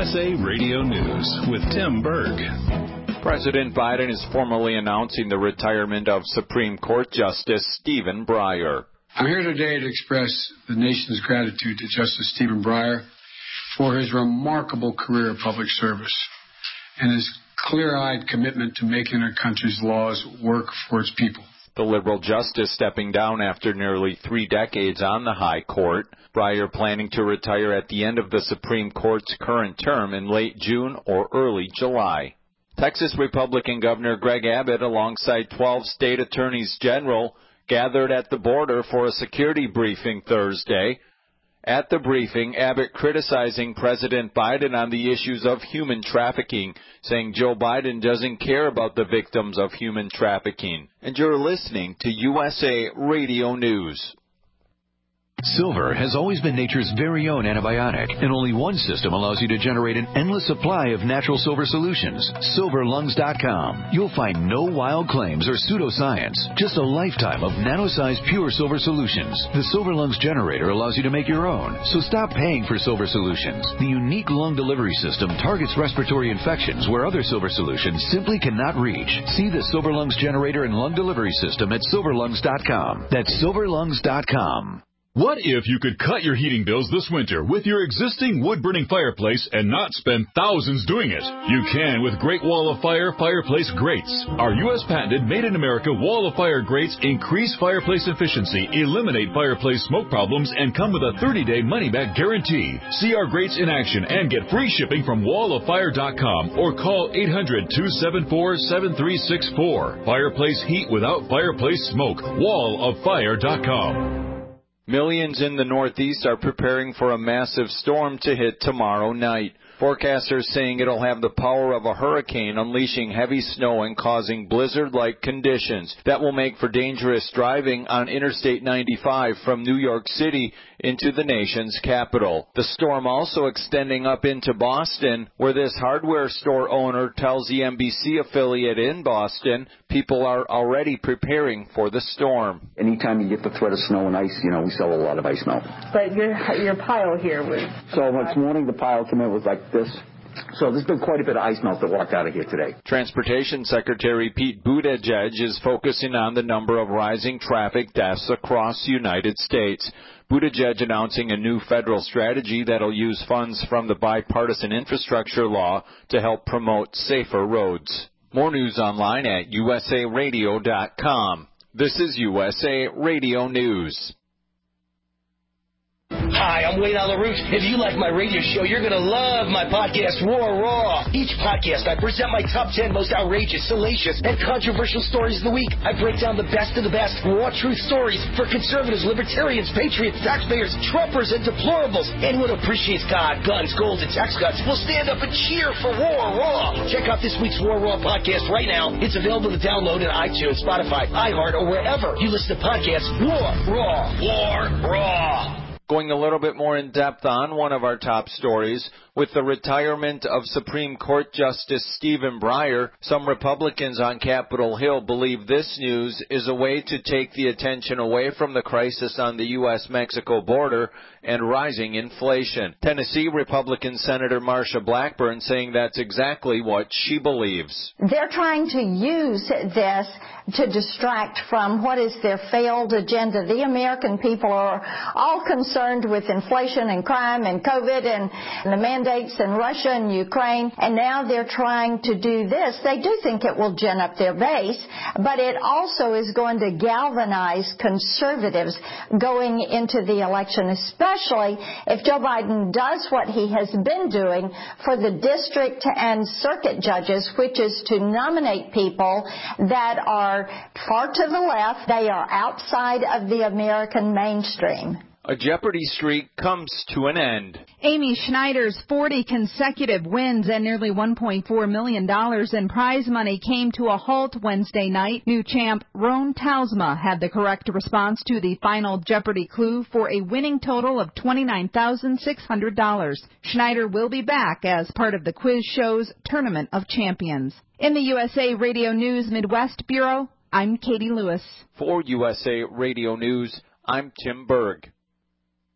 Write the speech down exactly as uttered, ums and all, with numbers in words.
S A Radio News with Tim Berg. President Biden is formally announcing the retirement of Supreme Court Justice Stephen Breyer. I'm here today to express the nation's gratitude to Justice Stephen Breyer for his remarkable career of public service and his clear-eyed commitment to making our country's laws work for its people. The liberal justice stepping down after nearly three decades on the high court. Breyer planning to retire at the end of the Supreme Court's current term in late June or early July. Texas Republican Governor Greg Abbott, alongside twelve state attorneys general, gathered at the border for a security briefing Thursday. At the briefing, Abbott criticizing President Biden on the issues of human trafficking, saying Joe Biden doesn't care about the victims of human trafficking. And you're listening to U S A Radio News. Silver has always been nature's very own antibiotic, and only one system allows you to generate an endless supply of natural silver solutions. silver lungs dot com. You'll find no wild claims or pseudoscience, just a lifetime of nano-sized pure silver solutions. The Silver Lungs generator allows you to make your own, so stop paying for silver solutions. The unique lung delivery system targets respiratory infections where other silver solutions simply cannot reach. See the Silver Lungs generator and lung delivery system at silver lungs dot com. That's silver lungs dot com. What if you could cut your heating bills this winter with your existing wood-burning fireplace and not spend thousands doing it? You can with Great Wall of Fire fireplace grates. Our U S patented made-in-America Wall of Fire grates increase fireplace efficiency, eliminate fireplace smoke problems, and come with a thirty-day money-back guarantee. See our grates in action and get free shipping from wall of fire dot com or call eight hundred, two seven four, seven three six four. Fireplace heat without fireplace smoke. wall of fire dot com. Millions in the Northeast are preparing for a massive storm to hit tomorrow night. Forecasters saying it'll have the power of a hurricane, unleashing heavy snow and causing blizzard-like conditions that will make for dangerous driving on Interstate ninety-five from New York City into the nation's capital. The storm also extending up into Boston, where this hardware store owner tells the N B C affiliate in Boston people are already preparing for the storm. Anytime you get the threat of snow and ice, you know, we sell a lot of ice melt. But your your pile here was... So this morning the pile came in was like this. So there's been quite a bit of ice melt that walked out of here today. Transportation Secretary Pete Buttigieg is focusing on the number of rising traffic deaths across the United States. Buttigieg announcing a new federal strategy that'll use funds from the bipartisan infrastructure law to help promote safer roads. More news online at U S A radio dot com. This is U S A Radio News. Hi, I'm Wayne Allyn Root. If you like my radio show, you're going to love my podcast, War Raw. Each podcast, I present my top ten most outrageous, salacious, and controversial stories of the week. I break down the best of the best raw truth stories for conservatives, libertarians, patriots, taxpayers, Trumpers, and deplorables. Anyone who appreciates God, guns, gold, and tax cuts will stand up and cheer for War Raw. Check out this week's War Raw podcast right now. It's available to download in iTunes, Spotify, iHeart, or wherever you listen to podcasts. War Raw. War Raw. Going a little bit more in depth on one of our top stories, with the retirement of Supreme Court Justice Stephen Breyer, some Republicans on Capitol Hill believe this news is a way to take the attention away from the crisis on the U S Mexico border and rising inflation. Tennessee Republican Senator Marsha Blackburn saying that's exactly what she believes. They're trying to use this to distract from what is their failed agenda. The American people are all concerned with inflation and crime and COVID and the mandates in Russia and Ukraine, and now they're trying to do this. They do think it will gin up their base, but it also is going to galvanize conservatives going into the election, especially if Joe Biden does what he has been doing for the district and circuit judges, which is to nominate people that are far to the left. They are outside of the American mainstream. A Jeopardy streak comes to an end. Amy Schneider's forty consecutive wins and nearly one point four million dollars in prize money came to a halt Wednesday night. New champ Roan Talsma had the correct response to the final Jeopardy clue for a winning total of twenty-nine thousand six hundred dollars. Schneider will be back as part of the quiz show's Tournament of Champions. In the U S A Radio News Midwest Bureau, I'm Katie Lewis. For U S A Radio News, I'm Tim Berg.